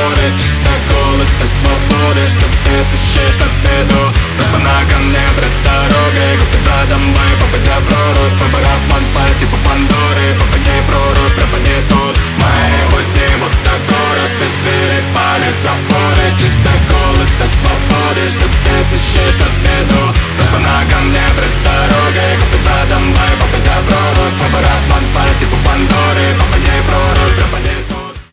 море, чисто голос до свободы, что ты сущешь победу. Как по ногам не брать дорогой, купить за домой, попадя в прорубь, по барабан по типу Пандоры.